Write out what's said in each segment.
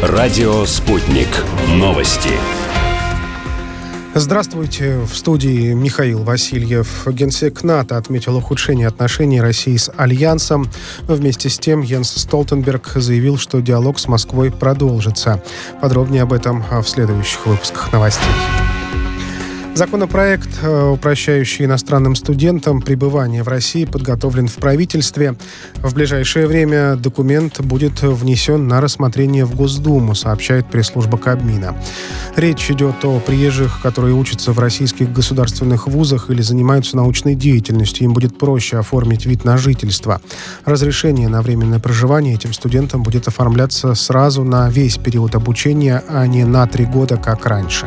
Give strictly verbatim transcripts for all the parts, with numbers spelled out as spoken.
Радио «Спутник». Новости. Здравствуйте. В студии Михаил Васильев. Генсек НАТО отметил ухудшение отношений России с Альянсом. Вместе с тем Йенс Столтенберг заявил, что диалог с Москвой продолжится. Подробнее об этом в следующих выпусках новостей. Законопроект, упрощающий иностранным студентам пребывание в России, подготовлен в правительстве. В ближайшее время документ будет внесен на рассмотрение в Госдуму, сообщает пресс-служба Кабмина. Речь идет о приезжих, которые учатся в российских государственных вузах или занимаются научной деятельностью. Им будет проще оформить вид на жительство. Разрешение на временное проживание этим студентам будет оформляться сразу на весь период обучения, а не на три года, как раньше.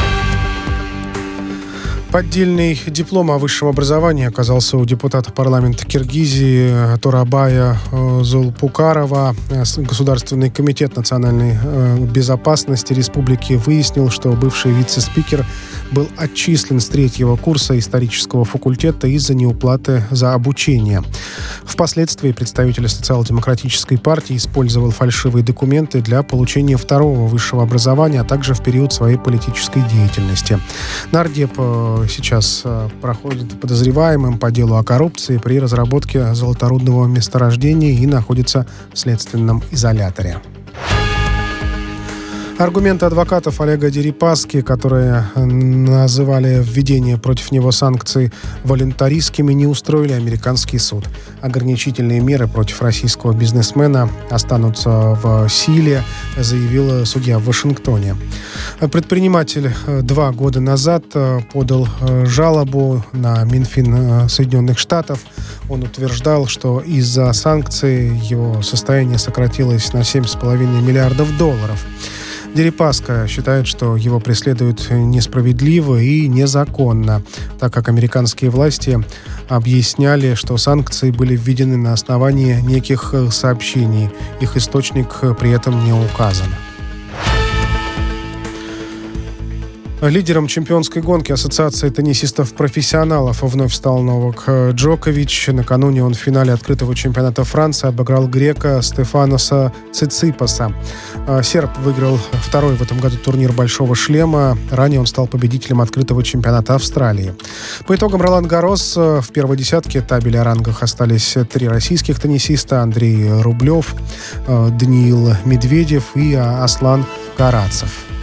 Поддельный диплом о высшем образовании оказался у депутата парламента Киргизии Торабая Зулпукарова. Государственный комитет национальной безопасности республики выяснил, что бывший вице-спикер был отчислен с третьего курса исторического факультета из-за неуплаты за обучение. Впоследствии представитель социал-демократической партии использовал фальшивые документы для получения второго высшего образования, а также в период своей политической деятельности. Нардеп сейчас проходит подозреваемым по делу о коррупции при разработке золоторудного месторождения и находится в следственном изоляторе. Аргументы адвокатов Олега Дерипаски, которые называли введение против него санкций волюнтаристскими, не устроили американский суд. Ограничительные меры против российского бизнесмена останутся в силе, заявил судья в Вашингтоне. Предприниматель два года назад подал жалобу на Минфин Соединенных Штатов. Он утверждал, что из-за санкций его состояние сократилось на семь целых пять десятых миллиардов долларов. Дерипаска считает, что его преследуют несправедливо и незаконно, так как американские власти объясняли, что санкции были введены на основании неких сообщений. Их источник при этом не указан. Лидером чемпионской гонки Ассоциации теннисистов-профессионалов вновь стал Новак Джокович. Накануне он в финале открытого чемпионата Франции обыграл грека Стефаноса Циципаса. Серб выиграл второй в этом году турнир «Большого шлема». Ранее он стал победителем открытого чемпионата Австралии. По итогам Ролан-Гаррос в первой десятке табеля о рангах остались три российских теннисиста: Андрей Рублев, Даниил Медведев и Аслан Карацев.